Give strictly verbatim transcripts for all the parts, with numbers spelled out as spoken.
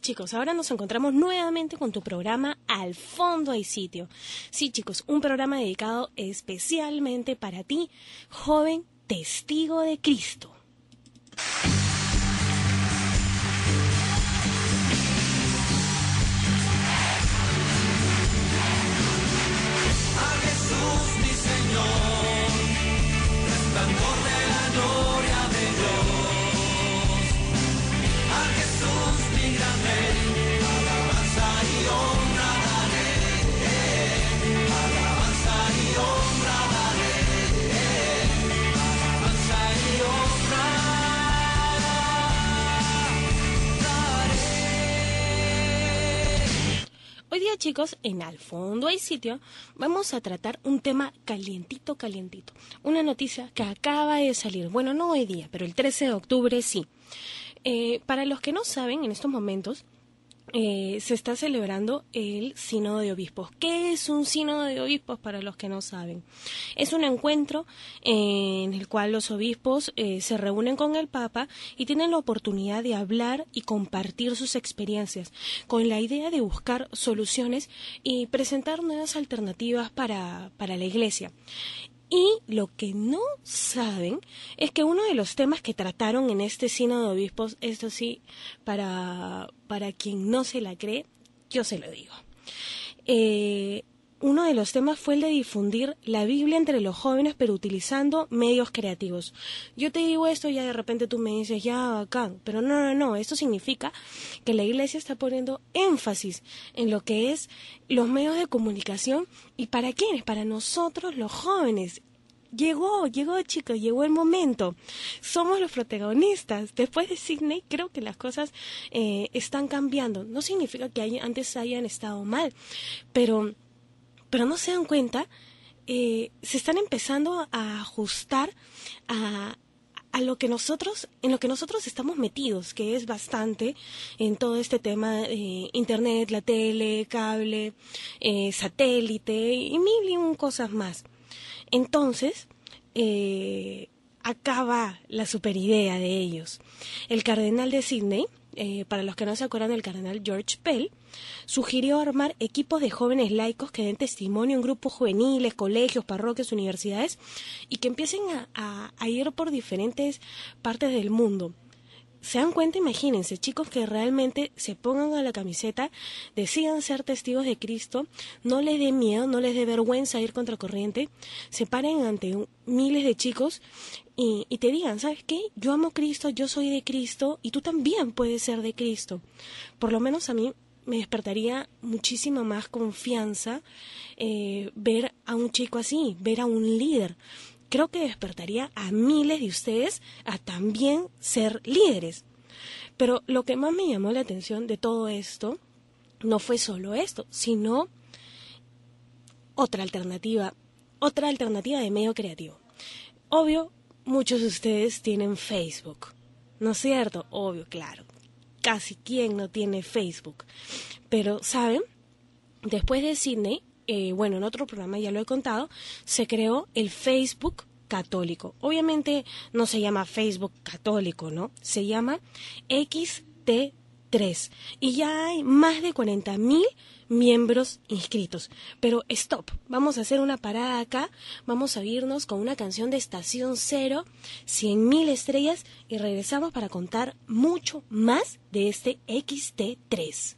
chicos, ahora nos encontramos nuevamente con tu programa Al Fondo hay Sitio. Sí chicos, un programa dedicado especialmente para ti, joven testigo de Cristo. A Jesús mi Señor, resplandor de la gloria de Dios. A Jesús mi gran Rey, alabanza y honra daré. Alabanza y honra daré. Alabanza y honra daré. Hoy día chicos, en Al Fondo hay Sitio, vamos a tratar un tema calientito, calientito. Una noticia que acaba de salir, bueno, no hoy día, pero el trece de octubre sí. Eh, para los que no saben, en estos momentos eh, se está celebrando el Sínodo de Obispos. ¿Qué es un Sínodo de Obispos para los que no saben? Es un encuentro eh, en el cual los obispos eh, se reúnen con el Papa y tienen la oportunidad de hablar y compartir sus experiencias con la idea de buscar soluciones y presentar nuevas alternativas para, para la Iglesia. Y lo que no saben es que uno de los temas que trataron en este Sínodo de Obispos, esto sí, para, para quien no se la cree, yo se lo digo. Eh, uno de los temas fue el de difundir la Biblia entre los jóvenes, pero utilizando medios creativos. Yo te digo esto y ya de repente tú me dices, ya, bacán, pero no, no, no, esto significa que la Iglesia está poniendo énfasis en lo que es los medios de comunicación. ¿Y para quiénes? Para nosotros los jóvenes. Llegó, llegó chicos, llegó el momento. Somos los protagonistas. Después de Sydney creo que las cosas eh, están cambiando. No significa que hay, antes hayan estado mal, pero, pero no se dan cuenta, eh, se están empezando a ajustar a... a lo que nosotros, en lo que nosotros estamos metidos, que es bastante en todo este tema de eh, internet, la tele, cable, eh, satélite y mil y un cosas más. Entonces, eh, acá va la superidea de ellos. El cardenal de Sydney, eh, para los que no se acuerdan del cardenal George Pell, sugirió armar equipos de jóvenes laicos que den testimonio en grupos juveniles, colegios, parroquias, universidades y que empiecen a, a, a ir por diferentes partes del mundo. ¿Se dan cuenta? Imagínense, chicos que realmente se pongan a la camiseta, decidan ser testigos de Cristo, no les dé miedo, no les dé vergüenza ir contra corriente, se paren ante un, miles de chicos y, y te digan, ¿sabes qué? Yo amo a Cristo, yo soy de Cristo y tú también puedes ser de Cristo. Por lo menos a mí me despertaría muchísima más confianza eh, ver a un chico así, ver a un líder. Creo que despertaría a miles de ustedes a también ser líderes. Pero lo que más me llamó la atención de todo esto no fue solo esto, sino otra alternativa, otra alternativa de medio creativo. Obvio, muchos de ustedes tienen Facebook, ¿no es cierto? Obvio, claro. Casi quien no tiene Facebook. Pero, ¿saben? Después de Sydney, Eh, bueno, en otro programa ya lo he contado, se creó el Facebook católico. Obviamente no se llama Facebook católico, ¿no? Se llama X T tres y ya hay más de cuarenta mil miembros inscritos. Pero stop, vamos a hacer una parada acá, vamos a irnos con una canción de Estación Cero, cien mil estrellas y regresamos para contar mucho más de este X T tres.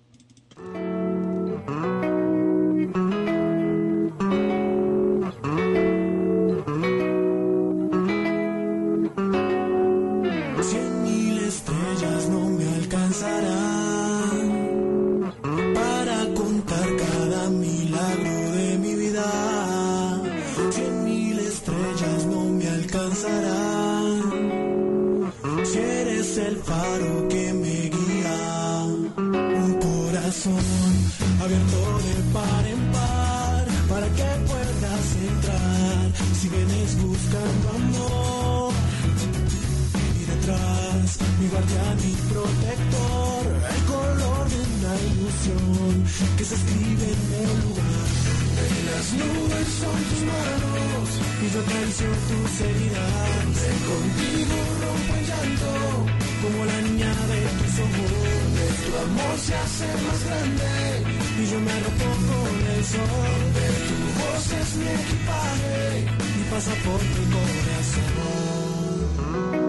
Para contar cada milagro de mi vida. Cien mil estrellas no me alcanzarán. Si eres el faro que me guía, un corazón abierto de par en par para que puedas entrar. Si vienes buscando amor y detrás mi guardián, mi protector, el color de una ilusión que se escribe en el lugar. En las nubes son tus manos y yo acaricio tus heridas. Ven contigo, rompo el llanto, como la niña de tus ojos. Tu amor se hace más grande y yo me arropo con el sol. Tu voz es mi equipaje, mi pasaporte y corazón.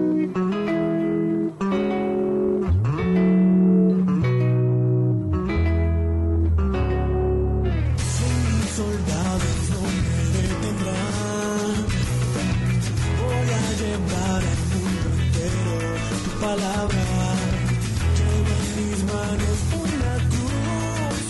Palabra, lleva en mis manos una cruz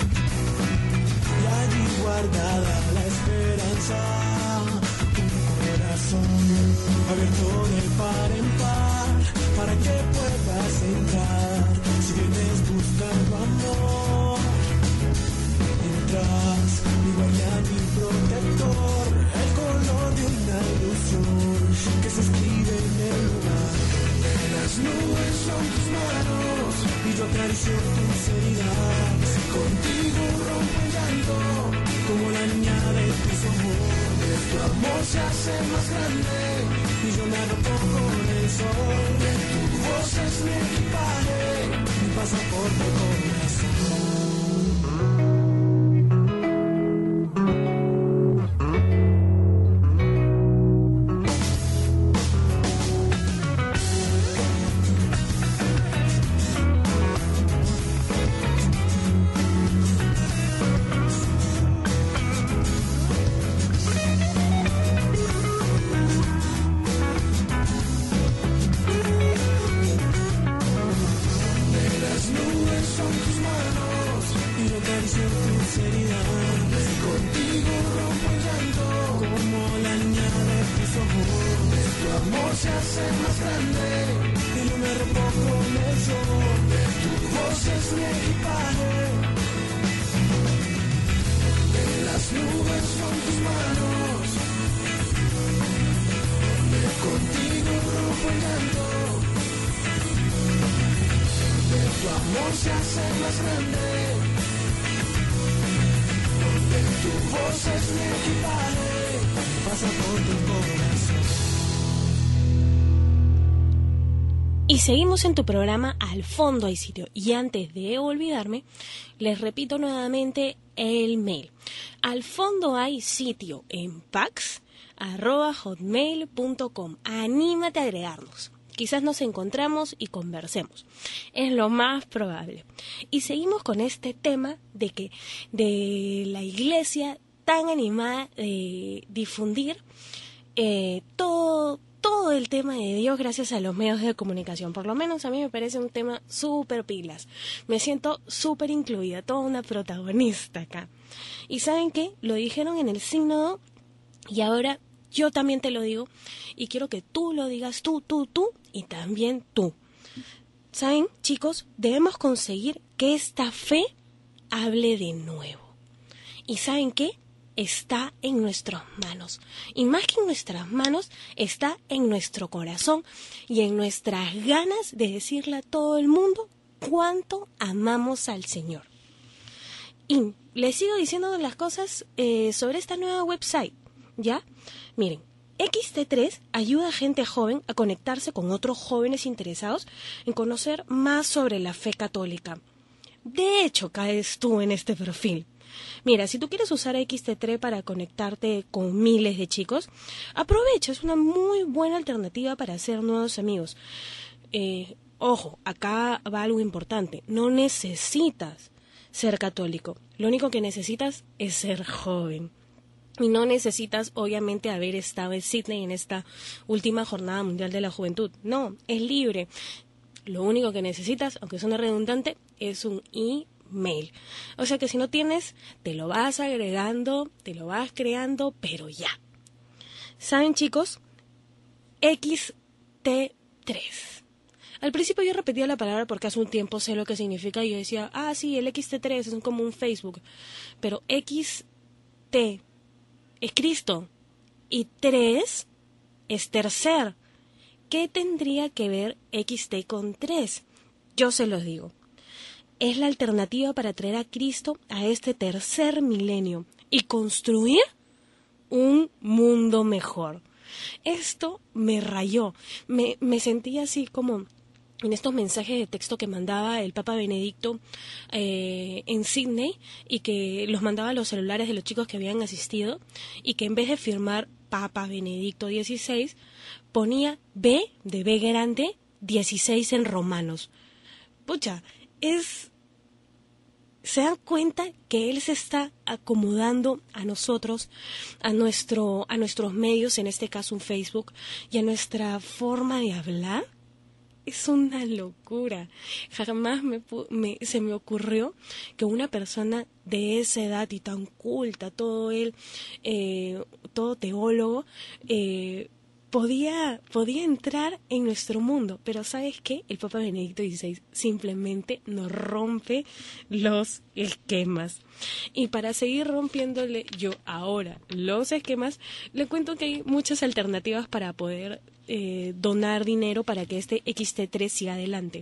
y allí guardada la esperanza, un corazón abierto de par en par para que puedas entrar. Si vienes buscando amor, entras, mi guardián, mi protector, el color de una ilusión que se escribe en el lugar. Las nubes son tus manos y yo acaricio tus heridas. Contigo rompo el llanto como la niña de tus ojos. Tu amor se hace más grande y yo me arropo con el sol. Tu voz es mi equipaje, mi pasaporte y corazón. Y seguimos en tu programa Al Fondo Hay Sitio. Y antes de olvidarme, les repito nuevamente el mail. Al fondo hay sitio en pax arroba hotmail punto com. Anímate a agregarnos. Quizás nos encontramos y conversemos. Es lo más probable. Y seguimos con este tema de que de la iglesia tan animada de difundir eh, todo todo el tema de Dios gracias a los medios de comunicación. Por lo menos a mí me parece un tema súper pilas. Me siento súper incluida, toda una protagonista acá. ¿Y saben qué? Lo dijeron en el sínodo y ahora yo también te lo digo y quiero que tú lo digas, tú, tú, tú y también tú. ¿Saben, chicos? Debemos conseguir que esta fe hable de nuevo. ¿Y saben qué? Está en nuestras manos. Y más que en nuestras manos, está en nuestro corazón y en nuestras ganas de decirle a todo el mundo cuánto amamos al Señor. Y les sigo diciendo las cosas eh, sobre esta nueva website, ¿ya? Miren, equis te tres ayuda a gente joven a conectarse con otros jóvenes interesados en conocer más sobre la fe católica. De hecho, caes tú en este perfil. Mira, si tú quieres usar equis te tres para conectarte con miles de chicos, aprovecha, es una muy buena alternativa para hacer nuevos amigos. Eh, ojo, acá va algo importante, no necesitas ser católico, lo único que necesitas es ser joven. Y no necesitas, obviamente, haber estado en Sydney en esta última Jornada Mundial de la Juventud. No, es libre. Lo único que necesitas, aunque suene redundante, es un email. O sea que si no tienes, te lo vas agregando, te lo vas creando, pero ya. ¿Saben, chicos? equis te tres. Al principio yo repetía la palabra porque hace un tiempo sé lo que significa y yo decía, ah, sí, el equis te tres es como un Facebook. Pero equis te es Cristo y tres es tercer. ¿Qué tendría que ver equis te con tres? Yo se los digo. Es la alternativa para traer a Cristo a este tercer milenio y construir un mundo mejor. Esto me rayó, me, me sentí así como en estos mensajes de texto que mandaba el Papa Benedicto eh, en Sydney y que los mandaba a los celulares de los chicos que habían asistido y que en vez de firmar Papa Benedicto dieciséis ponía B de B grande dieciséis en romanos. Pucha, es... ¿Se dan cuenta que él se está acomodando a nosotros, a nuestro, a nuestros medios, en este caso un Facebook, y a nuestra forma de hablar? Es una locura. Jamás me, me, se me ocurrió que una persona de esa edad y tan culta, todo él, eh, todo teólogo, eh, podía, podía entrar en nuestro mundo. Pero ¿sabes qué? El Papa Benedicto dieciséis simplemente nos rompe los esquemas. Y para seguir rompiéndole yo ahora los esquemas, le cuento que hay muchas alternativas para poder eh, donar dinero para que este equis te tres siga adelante.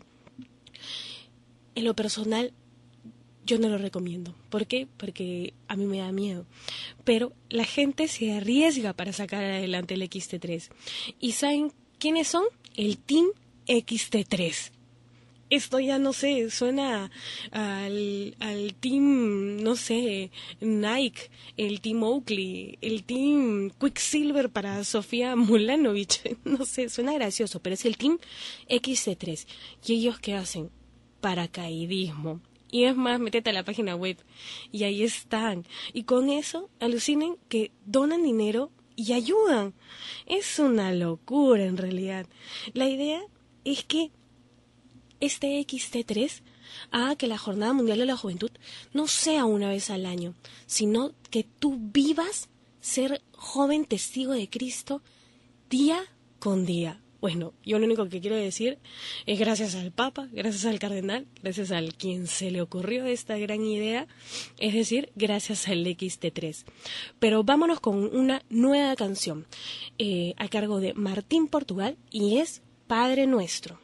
En lo personal, yo no lo recomiendo. ¿Por qué? Porque a mí me da miedo. Pero la gente se arriesga para sacar adelante el equis te tres. ¿Y saben quiénes son? El Team equis te tres. Esto ya no sé, suena al, al Team, no sé, Nike, el Team Oakley, el Team Quicksilver para Sofía Mulanovich. No sé, suena gracioso, pero es el Team equis te tres. ¿Y ellos qué hacen? Paracaidismo. Y es más, métete a la página web y ahí están. Y con eso alucinen que donan dinero y ayudan. Es una locura en realidad. La idea es que este equis te tres haga que la Jornada Mundial de la Juventud no sea una vez al año, sino que tú vivas ser joven testigo de Cristo día con día. Bueno, yo lo único que quiero decir es gracias al Papa, gracias al Cardenal, gracias al quien se le ocurrió esta gran idea, es decir, gracias al equis te tres. Pero vámonos con una nueva canción eh, a cargo de Martín Portugal y es Padre Nuestro.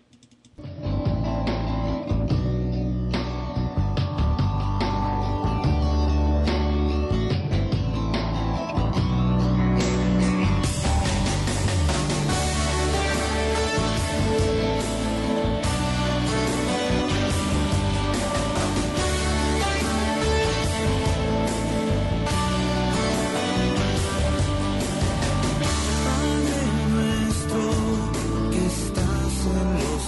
Padre nuestro que estás en los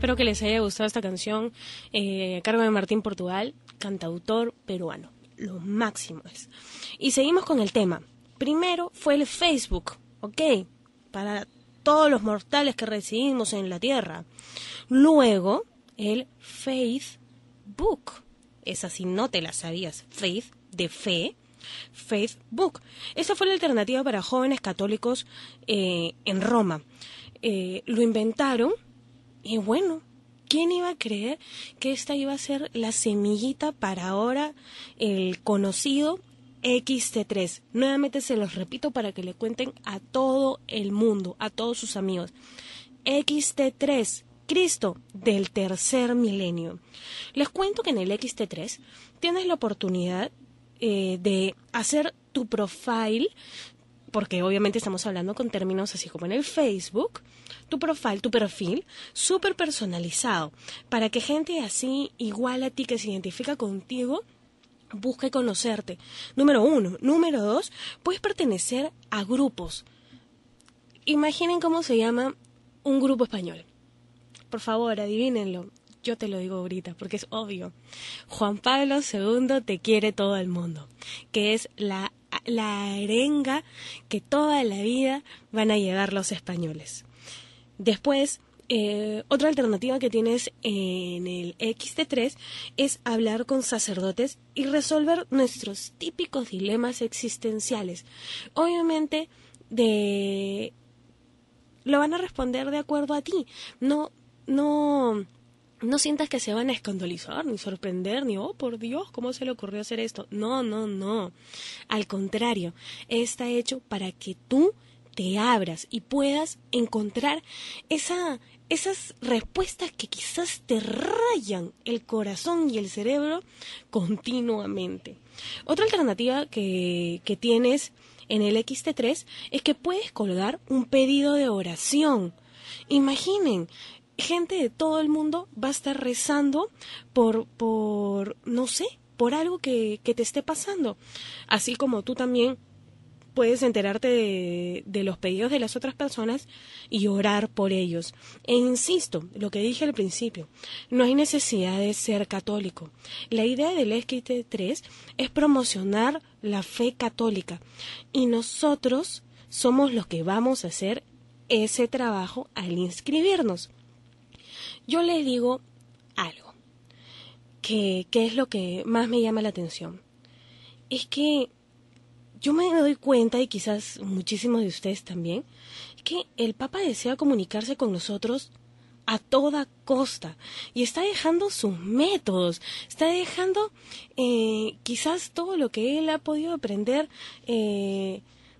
Espero que les haya gustado esta canción, eh, a cargo de Martín Portugal, cantautor peruano. Lo máximo es. Y seguimos con el tema. Primero fue el Facebook, ¿ok? Para todos los mortales que residimos en la Tierra. Luego, el Facebook. Esa si no te la sabías. Faith, de fe. Facebook. Esa fue la alternativa para jóvenes católicos eh, en Roma. Eh, lo inventaron y bueno, ¿quién iba a creer que esta iba a ser la semillita para ahora el conocido equis te tres? Nuevamente se los repito para que le cuenten a todo el mundo, a todos sus amigos. equis te tres, Cristo del tercer milenio. Les cuento que en el equis te tres tienes la oportunidad eh, de hacer tu profile, porque obviamente estamos hablando con términos así como en el Facebook, tu profile, tu perfil, súper personalizado, para que gente así, igual a ti, que se identifica contigo, busque conocerte. Número uno. Número dos, puedes pertenecer a grupos. Imaginen cómo se llama un grupo español. Por favor, adivínenlo. Yo te lo digo ahorita, porque es obvio. Juan Pablo segundo te quiere todo el mundo, que es la, la arenga que toda la vida van a llevar los españoles. Después, eh, otra alternativa que tienes en el equis te tres es hablar con sacerdotes y resolver nuestros típicos dilemas existenciales. Obviamente, de lo van a responder de acuerdo a ti. No, no... No sientas que se van a escandalizar, ni sorprender, ni, oh, por Dios, ¿cómo se le ocurrió hacer esto? No, no, no. Al contrario, está hecho para que tú te abras y puedas encontrar esa, esas respuestas que quizás te rayan el corazón y el cerebro continuamente. Otra alternativa que, que tienes en el equis te tres es que puedes colgar un pedido de oración. Imaginen, gente de todo el mundo va a estar rezando por, por no sé, por algo que, que te esté pasando. Así como tú también puedes enterarte de, de los pedidos de las otras personas y orar por ellos. E insisto, lo que dije al principio, no hay necesidad de ser católico. La idea del equis te tres es promocionar la fe católica. Y nosotros somos los que vamos a hacer ese trabajo al inscribirnos. Yo les digo algo, que, que es lo que más me llama la atención. Es que yo me doy cuenta, y quizás muchísimos de ustedes también, que el Papa desea comunicarse con nosotros a toda costa. Y está dejando sus métodos, está dejando eh, quizás todo lo que él ha podido aprender, eh,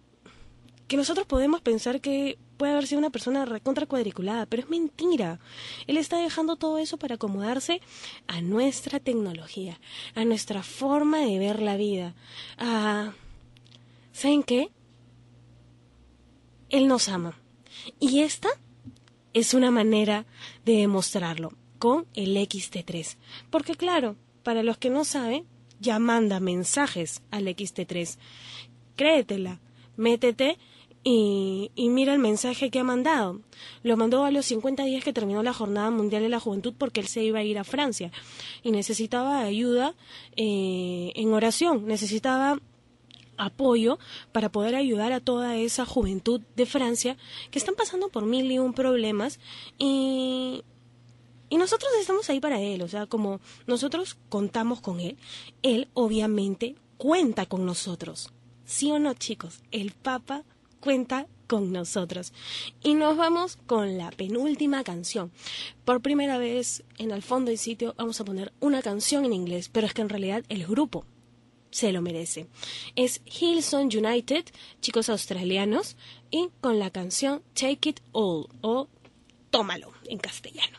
que nosotros podemos pensar que puede haber sido una persona recontra cuadriculada, pero es mentira. Él está dejando todo eso para acomodarse a nuestra tecnología, a nuestra forma de ver la vida. A... ¿Saben qué? Él nos ama. Y esta es una manera de demostrarlo con el equis te tres. Porque claro, para los que no saben, ya manda mensajes al equis te tres. Créetela, métete Y, y mira el mensaje que ha mandado. Lo mandó a los cincuenta días que terminó la Jornada Mundial de la Juventud, porque él se iba a ir a Francia y necesitaba ayuda eh, en oración, necesitaba apoyo para poder ayudar a toda esa juventud de Francia que están pasando por mil y un problemas, y, y nosotros estamos ahí para él. O sea, como nosotros contamos con él, él obviamente cuenta con nosotros. ¿Sí o no, chicos? El Papa cuenta con nosotros. Y nos vamos con la penúltima canción. Por primera vez en Al Fondo y Sitio vamos a poner una canción en inglés, pero es que en realidad el grupo se lo merece. Es Hillsong United, chicos australianos, y con la canción Take It All, o Tómalo en castellano.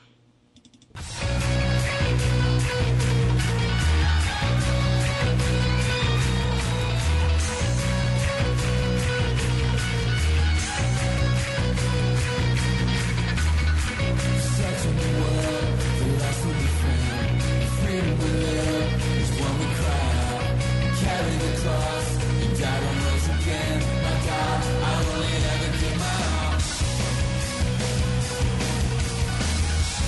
Again, my God, I only ever give my all.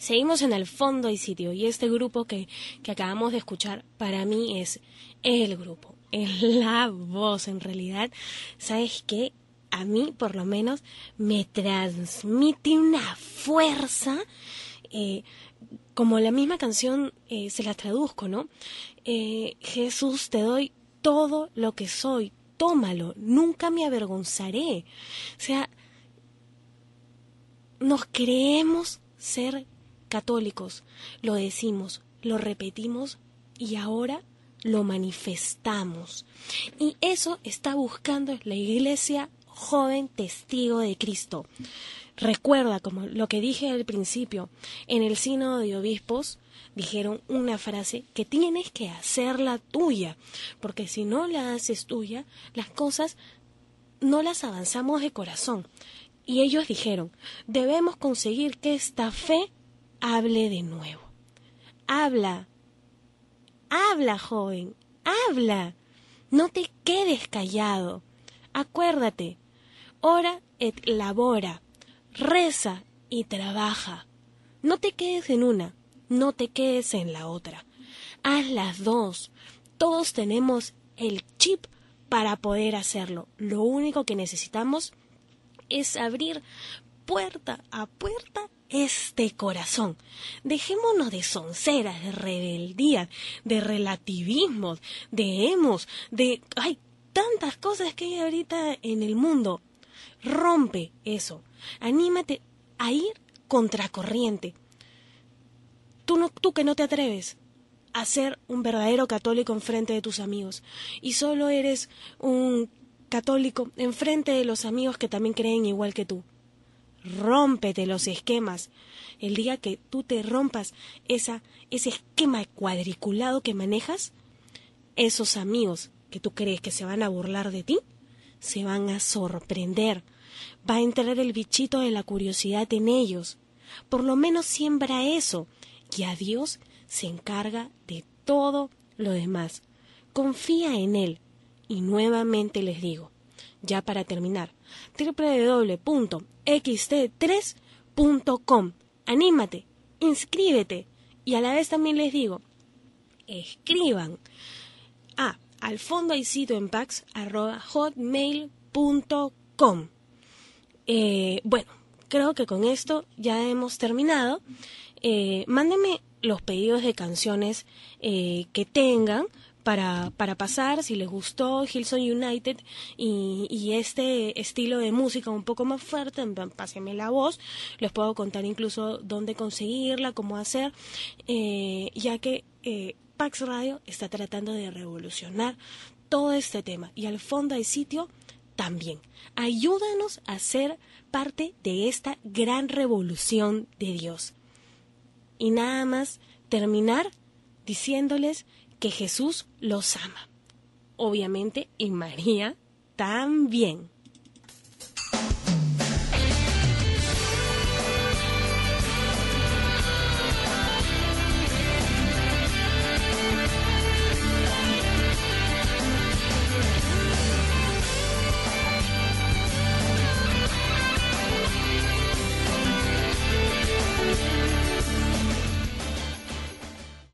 Seguimos en el fondo y sitio, y este grupo que, que acabamos de escuchar para mí es el grupo, es la voz. En realidad, ¿sabes qué? A mí por lo menos me transmite una fuerza, eh, como la misma canción eh, se la traduzco, ¿no? Eh, Jesús, te doy todo lo que soy, tómalo, nunca me avergonzaré. O sea, nos creemos ser católicos, lo decimos, lo repetimos y ahora lo manifestamos. Y eso está buscando la Iglesia Joven Testigo de Cristo. Recuerda, como lo que dije al principio, en el Sínodo de Obispos dijeron una frase que tienes que hacerla tuya, porque si no la haces tuya, las cosas no las avanzamos de corazón. Y ellos dijeron, debemos conseguir que esta fe hable de nuevo. Habla, habla, joven, habla. No te quedes callado. Acuérdate, ora et labora, reza y trabaja. No te quedes en una, no te quedes en la otra. Haz las dos. Todos tenemos el chip para poder hacerlo. Lo único que necesitamos es abrir puerta a puerta este corazón. Dejémonos de sonceras, de rebeldía, de relativismos, de emos, de... hay tantas cosas que hay ahorita en el mundo. Rompe eso. Anímate a ir contracorriente. Tú, no, tú que no te atreves a ser un verdadero católico enfrente de tus amigos y solo eres un católico enfrente de los amigos que también creen igual que tú. Rómpete los esquemas. El día que tú te rompas esa, ese esquema cuadriculado que manejas, esos amigos que tú crees que se van a burlar de ti, se van a sorprender. Va a entrar el bichito de la curiosidad en ellos. Por lo menos siembra eso, y a Dios se encarga de todo lo demás. Confía en Él. Y nuevamente les digo, ya para terminar, doble u doble u doble u punto equis te tres punto com. Anímate, inscríbete. Y a la vez también les digo, escriban a al fondo hay sitio en pax arroba hotmail punto com. Eh, bueno, creo que con esto ya hemos terminado. Eh, mándenme los pedidos de canciones eh, que tengan para, para pasar, si les gustó Hillsong United y, y este estilo de música un poco más fuerte, pásenme la voz, les puedo contar incluso dónde conseguirla, cómo hacer, eh, ya que eh, Pax Radio está tratando de revolucionar todo este tema y al fondo hay sitio también. Ayúdanos a ser parte de esta gran revolución de Dios. Y nada más terminar diciéndoles que Jesús los ama. Obviamente, y María también.